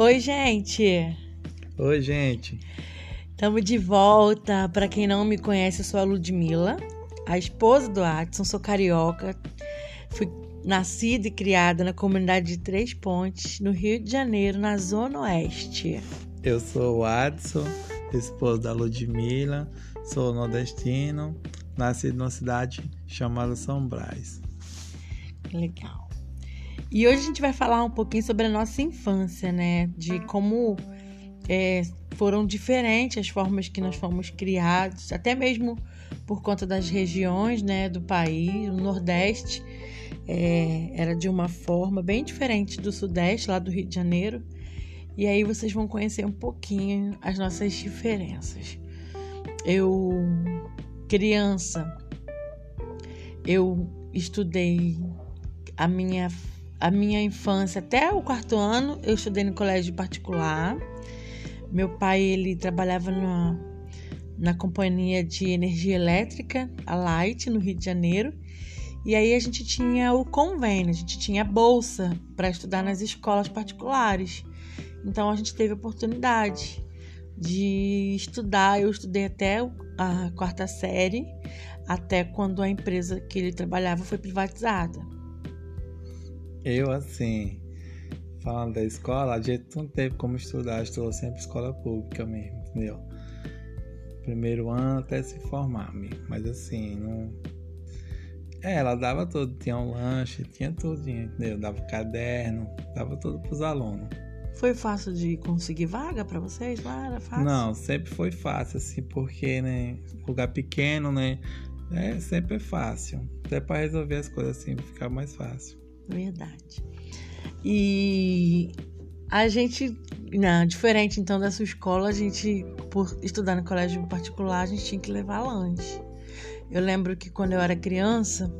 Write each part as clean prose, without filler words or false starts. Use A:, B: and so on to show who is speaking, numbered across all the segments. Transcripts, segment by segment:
A: Oi, gente!
B: Oi, gente.
A: Estamos de volta. Para quem não me conhece, eu sou a Ludmila, a esposa do Adson, sou carioca. Fui nascida e criada na comunidade de Três Pontes, no Rio de Janeiro, na Zona Oeste.
B: Eu sou o Adson, esposo da Ludmila, sou nordestino, nascido numa cidade chamada São Brás.
A: Legal. E hoje a gente vai falar um pouquinho sobre a nossa infância, né? De como foram diferentes as formas que nós fomos criados, até mesmo por conta das regiões, né, do país. O Nordeste era de uma forma bem diferente do Sudeste, lá do Rio de Janeiro. E aí vocês vão conhecer um pouquinho as nossas diferenças. Eu, criança, eu estudei a minha infância até o 4º ano, eu estudei no colégio particular. Meu pai, ele trabalhava na companhia de energia elétrica, a Light, no Rio de Janeiro. E aí a gente tinha o convênio, a gente tinha a bolsa para estudar nas escolas particulares. Então a gente teve a oportunidade de estudar. Eu estudei até a 4ª série, até quando a empresa que ele trabalhava foi privatizada.
B: Eu, assim, falando da escola, a gente não teve como estudar, estudou sempre escola pública mesmo, entendeu? Primeiro ano até se formar mesmo, mas assim, não... ela dava tudo, tinha um lanche, tinha tudo, entendeu? Dava caderno, dava tudo pros alunos.
A: Foi fácil de conseguir vaga pra vocês? Lá era fácil?
B: Não, sempre foi fácil, assim, porque, né, lugar pequeno, né, sempre é fácil. Até pra resolver as coisas assim, ficar mais fácil.
A: Verdade. E a gente, diferente então da sua escola, a gente, por estudar no colégio particular, a gente tinha que levar lanche. Eu lembro que quando eu era criança,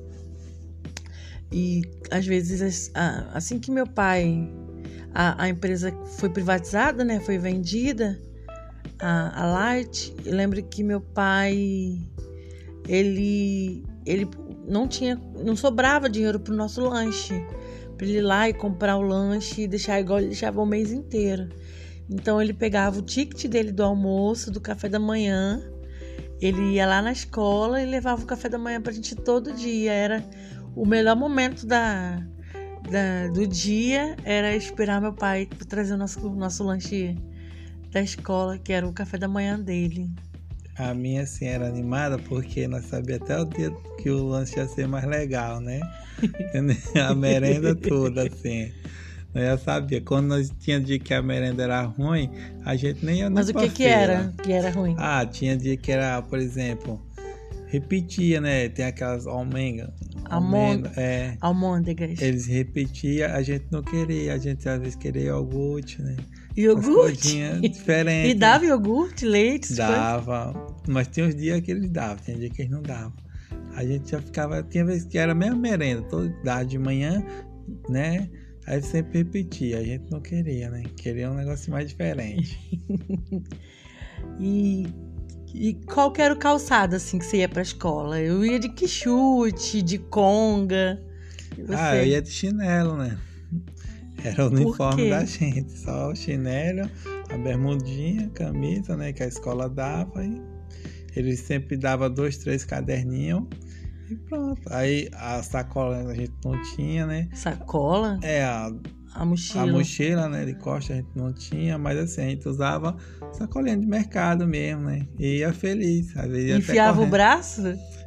A: e às vezes, assim que meu pai, a empresa foi privatizada, né, foi vendida, a Light, eu lembro que meu pai, ele não sobrava dinheiro pro nosso lanche, para ele ir lá e comprar o lanche e deixar igual ele deixava o mês inteiro. Então ele pegava o ticket dele do almoço, do café da manhã, ele ia lá na escola e levava o café da manhã pra gente todo dia. Era o melhor momento do dia, era esperar meu pai trazer o nosso lanche da escola, que era o café da manhã dele.
B: A minha, assim, era animada porque nós sabíamos até o dia que o lanche ia ser mais legal, né? A merenda toda, assim. Nós já sabia. Quando nós tínhamos dia que a merenda era ruim, a gente nem ia na feira.
A: Mas o que era que era ruim?
B: Tinha dia que era, por exemplo, repetia, né? Tem aquelas almôndegas.
A: Almôndegas.
B: Eles repetiam, a gente não queria. A gente às vezes queria iogurte, né?
A: Iogurte?
B: Diferente.
A: E dava iogurte, leite?
B: Dava, mas tinha uns dias que eles davam, tinha dia que eles não davam. A gente já ficava, tinha vezes que era a mesma merenda, dava de manhã, né? Aí sempre repetia, a gente não queria, né? Queria um negócio mais diferente.
A: E qual que era o calçado, assim, que você ia pra escola? Eu ia de quichute, de conga.
B: Eu ia de chinelo, né? Era o uniforme da gente, só o chinelo, a bermudinha, a camisa, né, que a escola dava. E eles sempre davam 2, 3 caderninhos e pronto. Aí a sacola a gente não tinha, né?
A: Sacola? A mochila.
B: A mochila, né, de costa a gente não tinha, mas assim, a gente usava sacolinha de mercado mesmo, né? E ia feliz. Às vezes ia
A: enfiava o braço?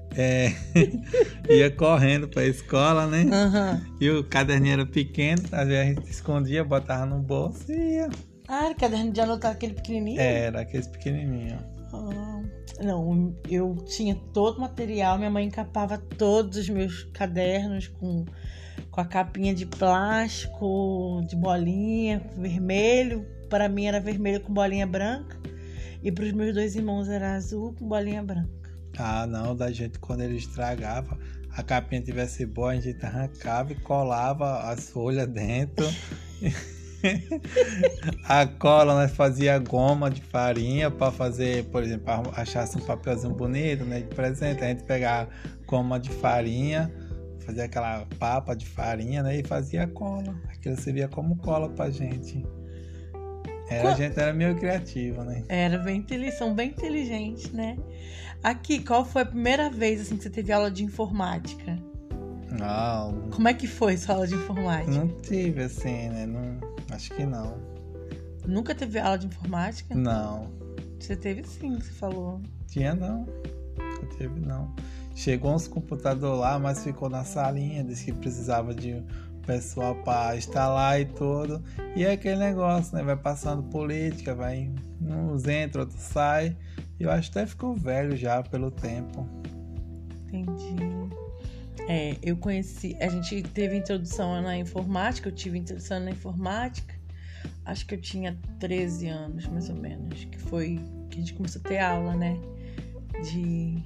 B: Ia correndo pra escola, né?
A: Uhum.
B: E o caderninho era pequeno, às vezes a gente escondia, botava no bolso e ia.
A: Era caderno de anotar aquele pequenininho?
B: Era aqueles pequenininhos.
A: Não, eu tinha todo o material, minha mãe encapava todos os meus cadernos com a capinha de plástico, de bolinha, vermelho. Para mim era vermelho com bolinha branca e para os meus 2 irmãos era azul com bolinha branca.
B: Não, da gente quando ele estragava, a capinha tivesse boa, a gente arrancava e colava as folhas dentro. A cola nós fazia goma de farinha para fazer, por exemplo, achasse um papelzinho bonito, né, de presente, a gente pegava goma de farinha, fazia aquela papa de farinha, né, e fazia cola. Aquilo servia como cola pra gente. A gente era meio criativo, né?
A: São bem inteligentes, né? Aqui, qual foi a primeira vez assim, que você teve aula de informática?
B: Não.
A: Como é que foi sua aula de informática?
B: Não tive, assim, né? Não, acho que não.
A: Nunca teve aula de informática?
B: Não.
A: Você teve sim, você falou.
B: Tinha não. Nunca teve não. Chegou uns computadores lá, mas ficou na salinha. Disse que precisava de pessoal para instalar e tudo. E é aquele negócio, né? Vai passando política, vai uns entra, outros sai. E eu acho que até ficou velho já pelo tempo.
A: Entendi. Eu conheci, a gente teve introdução na informática, eu tive introdução na informática, acho que eu tinha 13 anos, mais ou menos, que foi que a gente começou a ter aula, né, de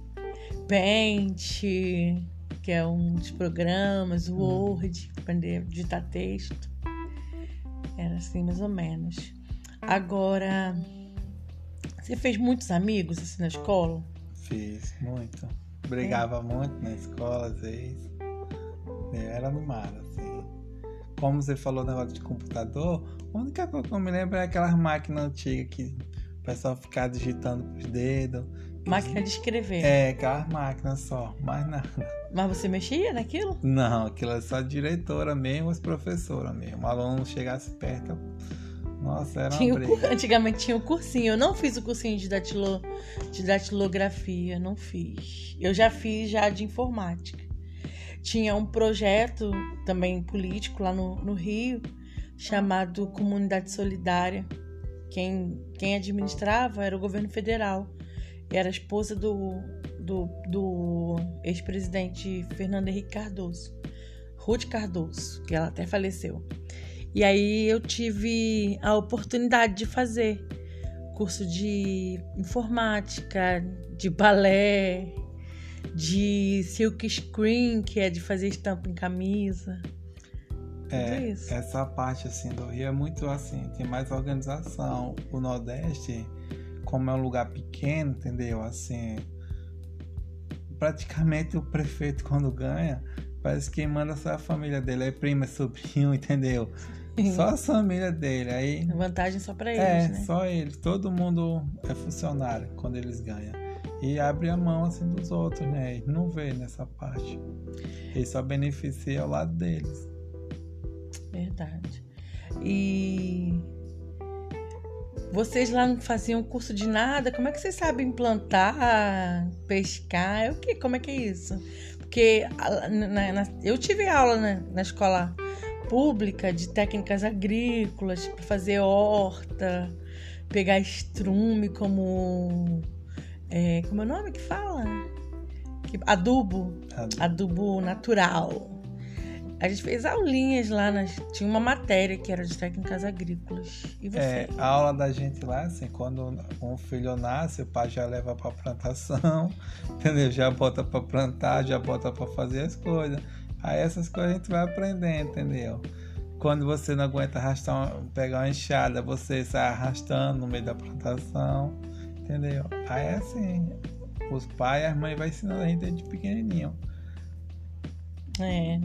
A: Paint, que é um dos programas, Word, aprender a digitar texto, era assim, mais ou menos. Agora, você fez muitos amigos, assim, na escola?
B: Fiz, muito. Brigava muito na escola, às vezes. Era animado, assim. Como você falou no negócio de computador, a única coisa que eu me lembro é aquelas máquinas antigas que o pessoal ficava digitando com os dedos.
A: Máquina de escrever.
B: Aquelas máquinas só, mais nada.
A: Mas você mexia naquilo?
B: Não, aquilo é só diretora mesmo, as professoras mesmo. O aluno chegasse perto, nossa, era uma briga.
A: Antigamente tinha o cursinho. Eu não fiz o cursinho de datilografia, não fiz. Eu já fiz de informática. Tinha um projeto também político lá no Rio, chamado Comunidade Solidária. Quem administrava era o governo federal. Era a esposa do ex-presidente Fernando Henrique Cardoso. Ruth Cardoso, que ela até faleceu. E aí eu tive a oportunidade de fazer curso de informática, de balé, de silk screen, que é de fazer estampa em camisa. Tudo isso.
B: Essa parte assim do Rio é muito assim, tem mais organização. O Nordeste, como é um lugar pequeno, entendeu? Assim, praticamente o prefeito quando ganha, parece que manda só a família dele, é prima, é sobrinho, entendeu? Só a família dele. Aí,
A: vantagem só pra eles, né?
B: Só eles. Todo mundo é funcionário quando eles ganham. E abre a mão assim dos outros, né? E não vê nessa parte. Ele só beneficia ao lado deles.
A: Verdade. E vocês lá não faziam curso de nada? Como é que vocês sabem plantar, pescar? Como é que é isso? Porque eu tive aula na escola pública de técnicas agrícolas para fazer horta, pegar estrume como é o nome que fala? Adubo natural. A gente fez aulinhas lá, tinha uma matéria que era de técnicas agrícolas. E você?
B: A aula da gente lá, assim, quando um filho nasce, o pai já leva pra plantação, entendeu? Já bota pra plantar, já bota pra fazer as coisas. Aí essas coisas a gente vai aprendendo, entendeu? Quando você não aguenta pegar uma enxada, você sai arrastando no meio da plantação, entendeu? Aí é assim, os pais e as mães vão ensinando a gente desde pequenininho.
A: Né?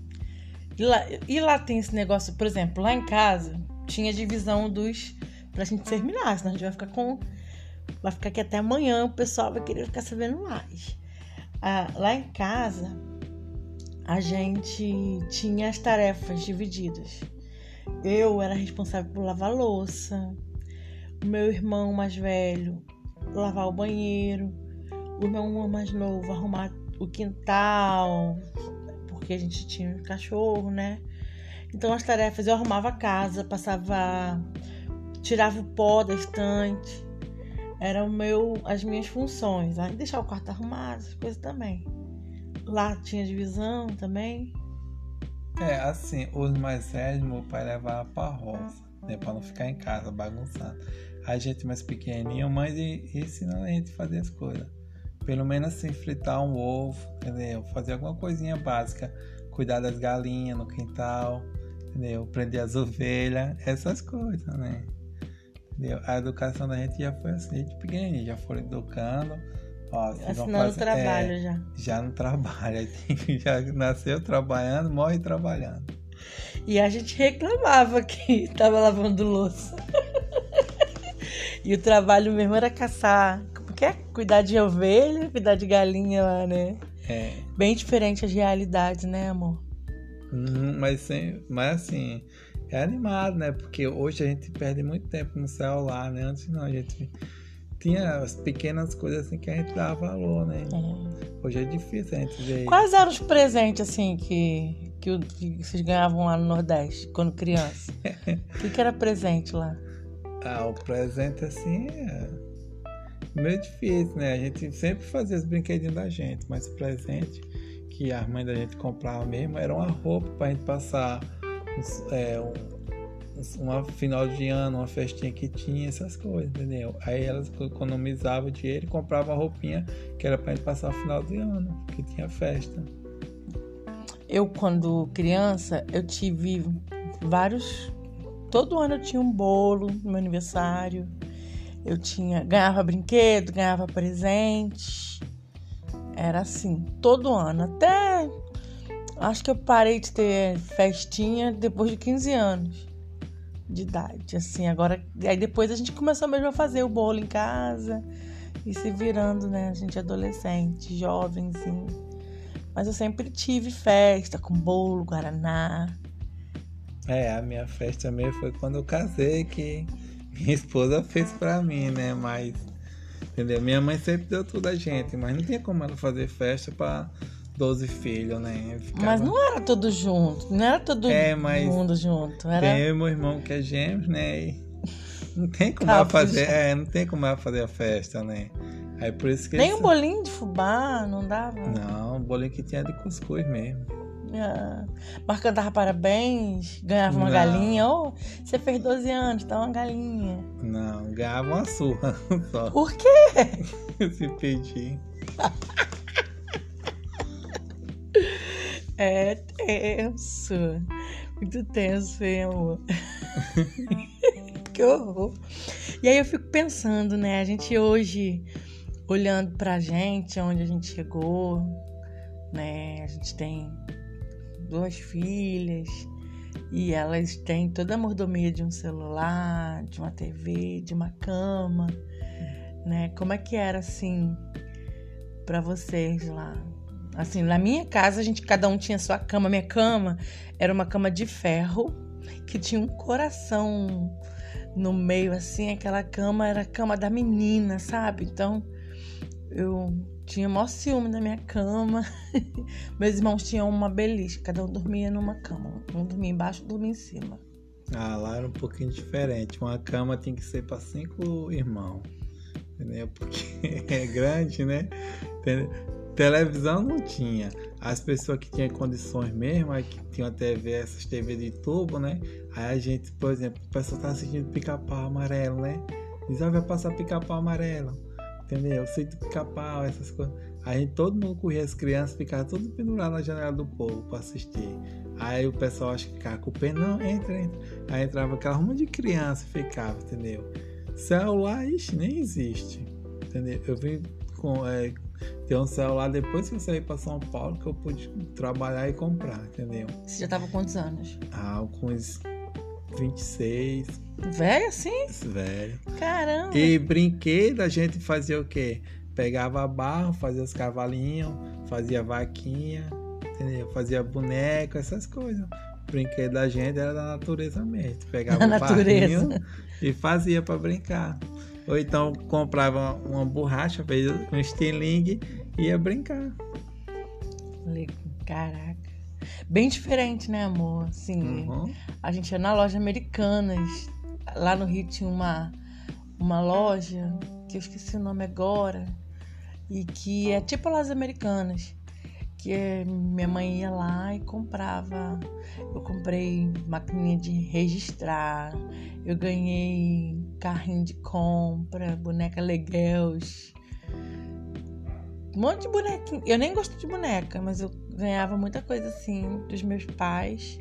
A: E lá tem esse negócio, por exemplo, lá em casa tinha divisão pra gente terminar, senão a gente vai ficar aqui até amanhã, o pessoal vai querer ficar sabendo mais. Lá em casa a gente tinha as tarefas divididas. Eu era responsável por lavar a louça, o meu irmão mais velho lavar o banheiro, o meu irmão mais novo arrumar o quintal, porque a gente tinha um cachorro, né? Então as tarefas, eu arrumava a casa, tirava o pó da estante, eram as minhas funções, aí deixar o quarto arrumado, essas coisas também. Lá tinha divisão também?
B: Assim, os mais velhos, meu pai levava pra roça, né? Pra não ficar em casa bagunçando. A gente mais pequenininho, mas ensinando a gente a fazer as coisas. Pelo menos assim, fritar um ovo, entendeu? Fazer alguma coisinha básica. Cuidar das galinhas no quintal, entendeu? Prender as ovelhas, essas coisas, né? Entendeu? A educação da gente já foi assim, gente pequenininho, já foram educando.
A: Assinando trabalho já.
B: Já no trabalho, já nasceu trabalhando, morre trabalhando.
A: E a gente reclamava que tava lavando louça. E o trabalho mesmo era caçar. Como que é? Cuidar de ovelha, cuidar de galinha lá, né? Bem diferente as realidades, né, amor?
B: Mas assim, é animado, né? Porque hoje a gente perde muito tempo no celular, né? Antes não, a gente tinha as pequenas coisas assim que a gente dava valor, né? Hoje é difícil a gente ver.
A: Quais eram os presentes, assim, que vocês ganhavam lá no Nordeste, quando criança? O que era presente lá?
B: O presente, assim, é meio difícil, né? A gente sempre fazia os brinquedinhos da gente, mas o presente que a mãe da gente comprava mesmo era uma roupa pra gente passar uma final de ano, uma festinha que tinha, essas coisas, entendeu? Aí elas economizavam dinheiro e compravam a roupinha que era pra gente passar o final de ano, que tinha festa.
A: Eu, quando criança, eu tive vários... Todo ano eu tinha um bolo no meu aniversário. Ganhava brinquedo, ganhava presente. Era assim, todo ano. Até acho que eu parei de ter festinha depois de 15 anos de idade. Assim, agora. Aí depois a gente começou mesmo a fazer o bolo em casa e se virando, né? A gente adolescente, jovenzinho. Mas eu sempre tive festa com bolo, guaraná.
B: A minha festa mesmo foi quando eu casei, que minha esposa fez pra mim, né? Mas, entendeu? Minha mãe sempre deu tudo a gente, mas não tinha como ela fazer festa pra 12 filhos, né?
A: Mas não era todo junto, não era todo mundo junto. Era...
B: Tem eu e meu irmão que é gêmeos, né? E não tem como ela fazer, não tem como ela fazer a festa, né? Aí por isso que
A: nem um bolinho de fubá, não dava?
B: Não, o bolinho que tinha de cuscuz mesmo.
A: Mas cantava parabéns, ganhava uma galinha. Você fez 12 anos, dá uma galinha.
B: Não, ganhava uma surra só.
A: Por quê?
B: Se pedir.
A: É tenso. Muito tenso, hein, amor? Que horror. E aí eu fico pensando, né? A gente hoje, olhando pra gente, onde a gente chegou, né? A gente tem 2 filhas e elas têm toda a mordomia de um celular, de uma TV, de uma cama, né? Como é que era assim pra vocês lá? Assim, na minha casa, cada um tinha sua cama. Minha cama era uma cama de ferro que tinha um coração no meio, assim. Aquela cama era a cama da menina, sabe? Então, eu tinha o maior ciúme da minha cama. Meus irmãos tinham uma beliche, cada um dormia numa cama. Um dormia embaixo, dormia em cima.
B: Lá era um pouquinho diferente. Uma cama tinha que ser para 5 irmãos, entendeu? Porque é grande, né? Entendeu? Televisão não tinha. As pessoas que tinham condições mesmo, aí que tinham TV, essas TV de tubo, né? Aí a gente, por exemplo, o pessoal tá assistindo Pica-Pau Amarelo, né? Diz, vai passar Pica-Pau Amarelo. Entendeu? Sítio Pica-Pau, essas coisas. Aí todo mundo corria, as crianças ficavam tudo pendurado na janela do povo pra assistir. Aí o pessoal acha que ficava com o pé, não, entra. Aí entrava aquela ruma de criança e ficava, entendeu? Celular, nem existe, entendeu? Eu vim ter um celular depois que eu saí pra São Paulo, que eu pude trabalhar e comprar, entendeu?
A: Você já tava com quantos anos?
B: Com uns 26.
A: Velho assim?
B: Velho.
A: Caramba!
B: E brinquedo, a gente fazia o quê? Pegava barro, fazia os cavalinhos, fazia vaquinha, entendeu? Fazia boneco, essas coisas. O brinquedo da gente era da natureza mesmo. Pegava o barrinho e fazia pra brincar. Ou então comprava uma borracha, fez um estilingue e ia brincar.
A: Caraca. Bem diferente, né, amor? Assim, a gente ia na loja Americanas. Lá no Rio tinha uma loja, que eu esqueci o nome agora, e que é tipo Lojas Americanas, que minha mãe ia lá e comprava. Eu comprei maquininha de registrar, eu ganhei carrinho de compra, boneca Leguels, um monte de bonequinha. Eu nem gosto de boneca, mas eu ganhava muita coisa assim dos meus pais.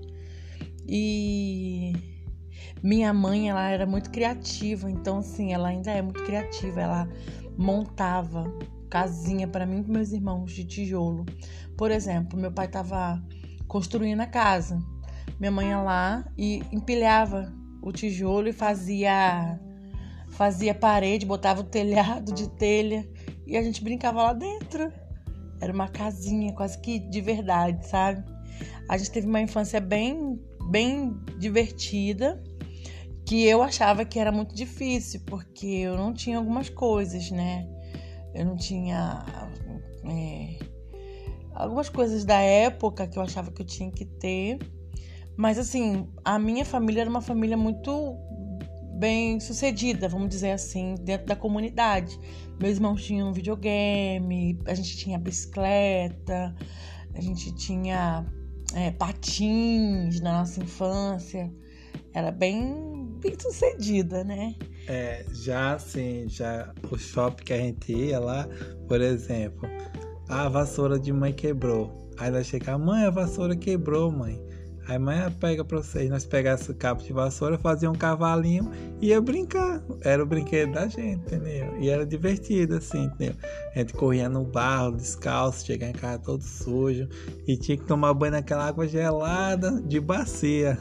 A: E minha mãe, ela era muito criativa, então assim, ela ainda é muito criativa. Ela montava casinha para mim e meus irmãos de tijolo. Por exemplo, meu pai estava construindo a casa. Minha mãe ia lá e empilhava o tijolo e fazia fazia parede, botava o telhado de telha e a gente brincava lá dentro. Era uma casinha quase que de verdade, sabe? A gente teve uma infância bem divertida, que eu achava que era muito difícil, porque eu não tinha algumas coisas, né? Eu não tinha algumas coisas da época que eu achava que eu tinha que ter. Mas, assim, a minha família era uma família muito bem sucedida, vamos dizer assim, dentro da comunidade. Meus irmãos tinham videogame, a gente tinha bicicleta, a gente tinha patins na nossa infância. Era bem sucedida, né?
B: Já assim, o shopping que a gente ia lá, por exemplo, a vassoura de mãe quebrou. Aí nós chegava, mãe, a vassoura quebrou, mãe. Aí mãe pega pra vocês, nós pegávamos esse cabo de vassoura, fazia um cavalinho e ia brincar. Era o brinquedo da gente, entendeu? E era divertido, assim, entendeu? A gente corria no barro, descalço, chegava em casa todo sujo e tinha que tomar banho naquela água gelada de bacia.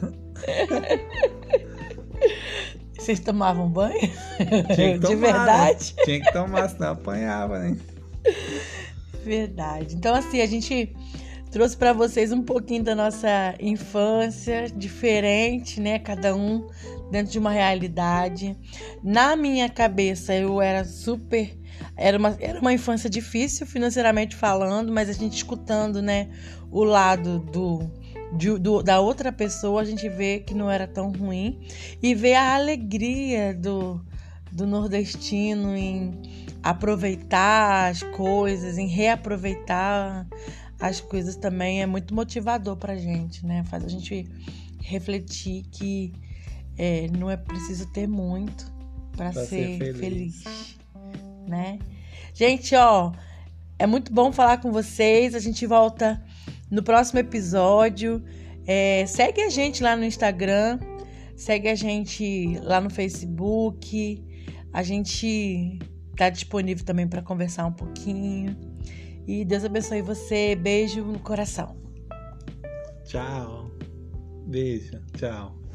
A: Vocês tomavam banho?
B: Tinha que tomar,
A: de verdade?
B: Né? Tinha que tomar, senão apanhava, né?
A: Verdade. Então, assim, a gente trouxe para vocês um pouquinho da nossa infância, diferente, né? Cada um dentro de uma realidade. Na minha cabeça, eu era super... Era uma infância difícil, financeiramente falando, mas a gente escutando, né, o lado da outra pessoa, a gente vê que não era tão ruim. E ver a alegria do nordestino em aproveitar as coisas, em reaproveitar as coisas também é muito motivador pra gente, né? Faz a gente refletir que não é preciso ter muito pra ser feliz, né? Gente, é muito bom falar com vocês. A gente volta no próximo episódio. Segue a gente lá no Instagram, segue a gente lá no Facebook. A gente tá disponível também para conversar um pouquinho. E Deus abençoe você. Beijo no coração.
B: Tchau. Beijo. Tchau.